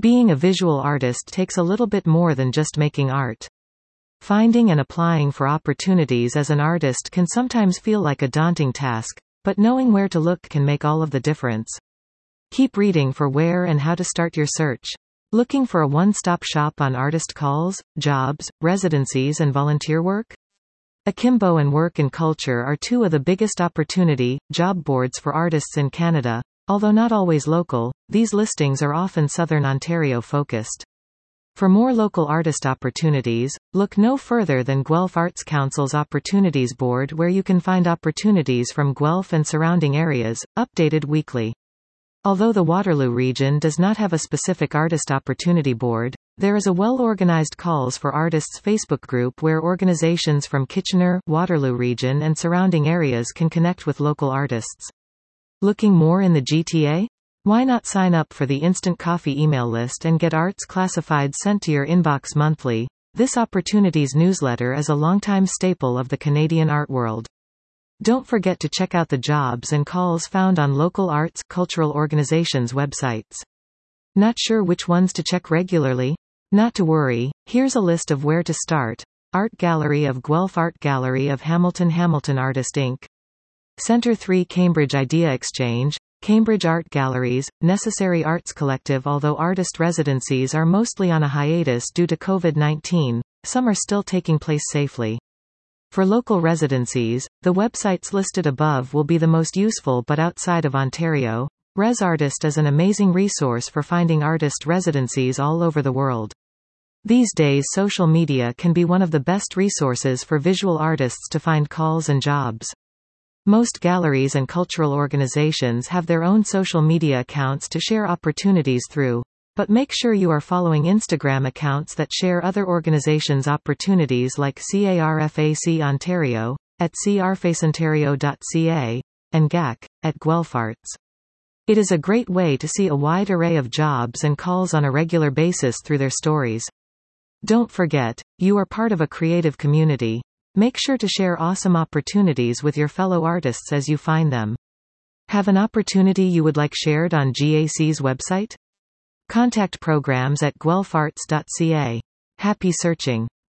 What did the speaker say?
Being a visual artist takes a little bit more than just making art. Finding and applying for opportunities as an artist can sometimes feel like a daunting task, but knowing where to look can make all of the difference. Keep reading for where and how to start your search. Looking for a one-stop shop on artist calls, jobs, residencies and volunteer work? Akimbo and Work and Culture are two of the biggest opportunity job boards for artists in Canada. Although not always local, these listings are often Southern Ontario focused. For more local artist opportunities, look no further than Guelph Arts Council's Opportunities Board, where you can find opportunities from Guelph and surrounding areas, updated weekly. Although the Waterloo region does not have a specific artist opportunity board, there is a well-organized Calls for Artists Facebook group where organizations from Kitchener, Waterloo region and surrounding areas can connect with local artists. Looking more in the GTA? Why not sign up for the Instant Coffee email list and get Arts Classified sent to your inbox monthly? This Opportunities newsletter is a longtime staple of the Canadian art world. Don't forget to check out the jobs and calls found on local arts, cultural organizations' websites. Not sure which ones to check regularly? Not to worry, here's a list of where to start. Art Gallery of Guelph, Art Gallery of Hamilton, Hamilton Artist Inc. Centre 3, Cambridge Idea Exchange, Cambridge Art Galleries, Necessary Arts Collective. Although artist residencies are mostly on a hiatus due to COVID-19, some are still taking place safely. For local residencies, the websites listed above will be the most useful, but outside of Ontario, ResArtist is an amazing resource for finding artist residencies all over the world. These days social media can be one of the best resources for visual artists to find calls and jobs. Most galleries and cultural organizations have their own social media accounts to share opportunities through, but make sure you are following Instagram accounts that share other organizations' opportunities like CARFAC Ontario, at carfaceontario.ca, and GAC, at Guelph Arts. It is a great way to see a wide array of jobs and calls on a regular basis through their stories. Don't forget, you are part of a creative community. Make sure to share awesome opportunities with your fellow artists as you find them. Have an opportunity you would like shared on GAC's website? Contact programs at guelpharts.ca. Happy searching.